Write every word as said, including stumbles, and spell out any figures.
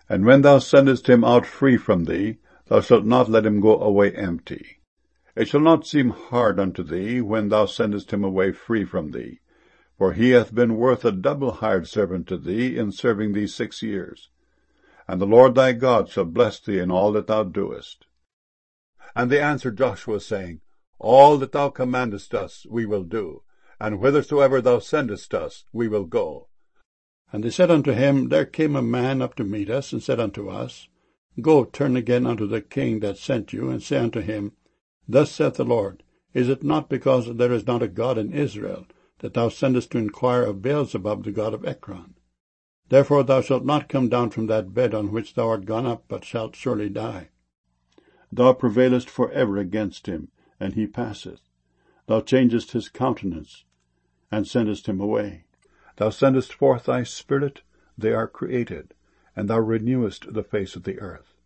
And when thou sendest him out free from thee, thou shalt not let him go away empty. It shall not seem hard unto thee when thou sendest him away free from thee, for he hath been worth a double hired servant to thee in serving thee six years. And the Lord thy God shall bless thee in all that thou doest. And they answered Joshua, saying, All that thou commandest us we will do, and whithersoever thou sendest us we will go. And they said unto him, There came a man up to meet us, and said unto us, Go, turn again unto the king that sent you, and say unto him, Thus saith the Lord, Is it not because there is not a God in Israel, that thou sendest to inquire of Beelzebub the god of Ekron? Therefore thou shalt not come down from that bed on which thou art gone up, but shalt surely die. Thou prevailest for ever against him, and he passeth. Thou changest his countenance, and sendest him away. Thou sendest forth thy spirit, they are created, and thou renewest the face of the earth.